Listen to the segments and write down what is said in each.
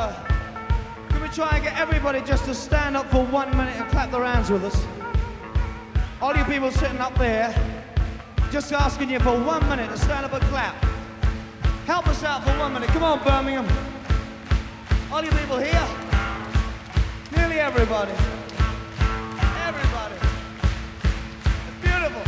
Can we try and get everybody just to stand up for 1 minute and clap their hands with us? All you people sitting up there, just asking you for 1 minute to stand up and clap. Help us out for 1 minute. Come on, Birmingham. All you people here, nearly everybody. Everybody. It's beautiful.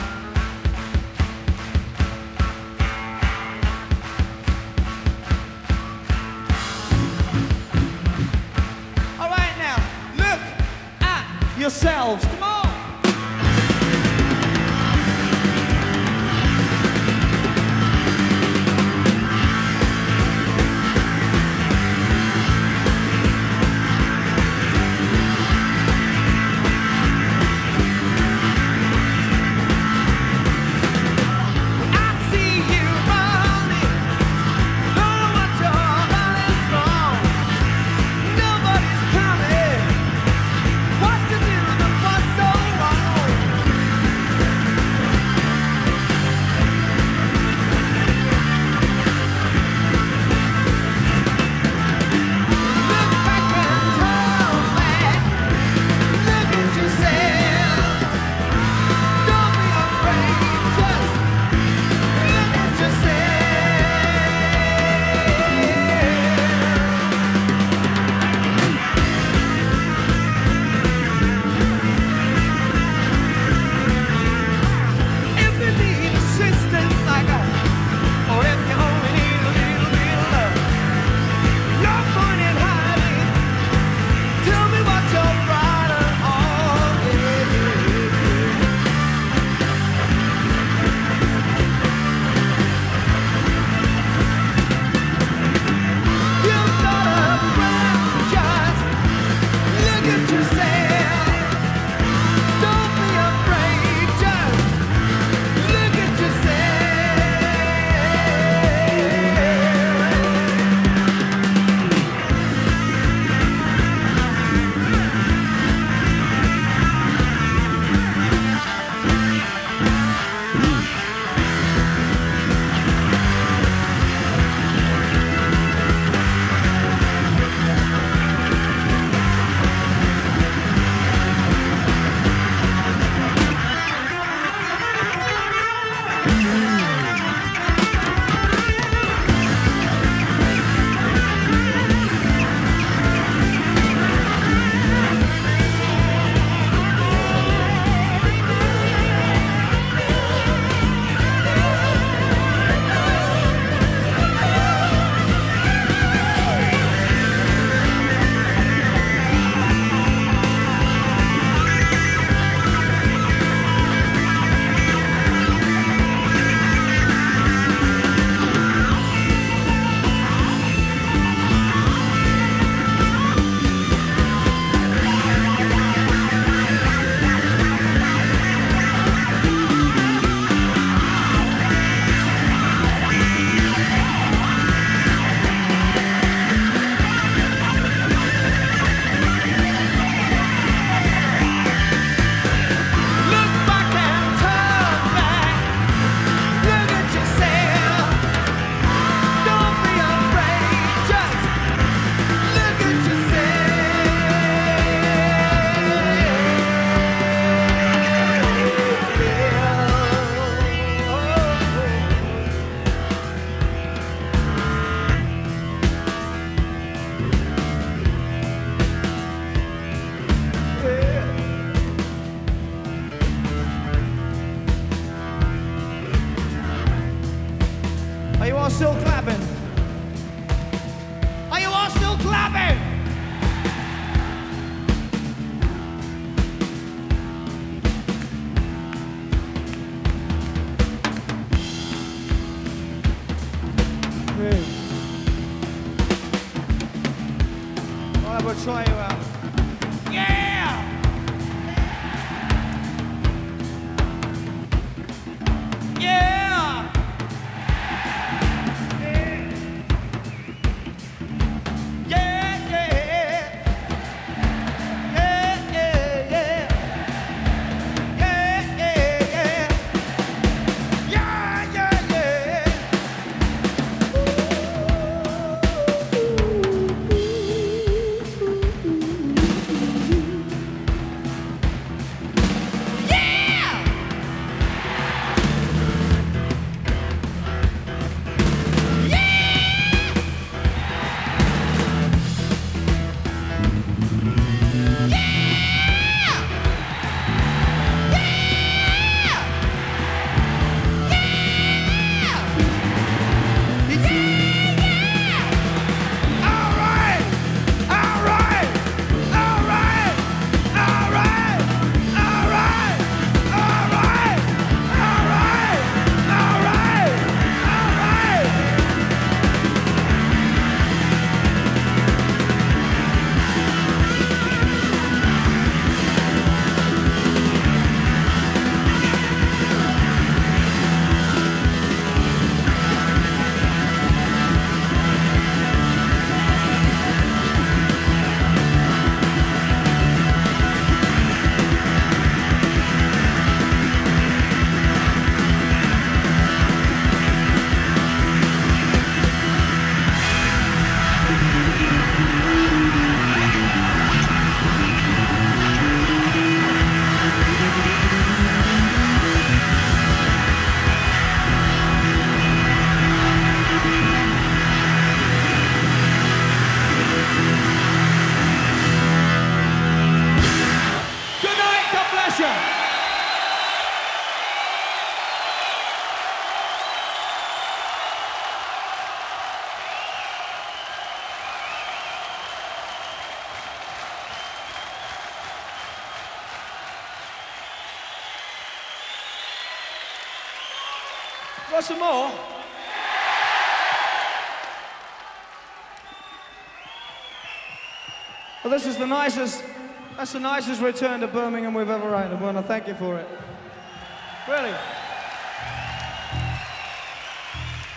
All right now, look at yourselves. Come on. Still clapping? Are you all still clapping? Hey. All right, we'll try you out. Yeah! Yeah! Got some more? Well, this is that's the nicest return to Birmingham we've ever had. I want to thank you for it. Really.